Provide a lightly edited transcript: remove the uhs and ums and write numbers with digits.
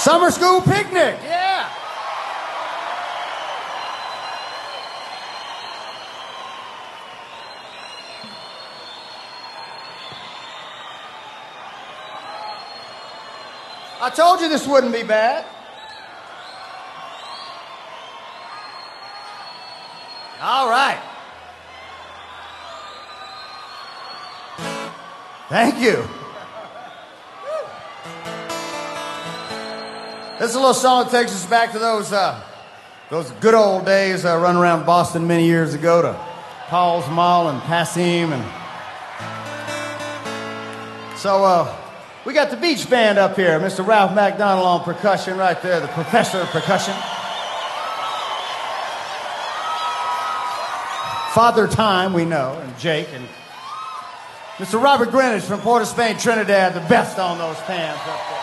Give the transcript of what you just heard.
Summer school picnic, yeah. I told you this wouldn't be bad. All right. Thank you. This is a little song that takes us back to those good old days running around Boston many years ago to Paul's Mall and Passim. And so we got the Beach Band up here. Mr. Ralph McDonald on percussion right there, the professor of percussion. Father Time, we know, and Jake, and Mr. Robert Greenwich from Port of Spain, Trinidad, the best on those pans up there.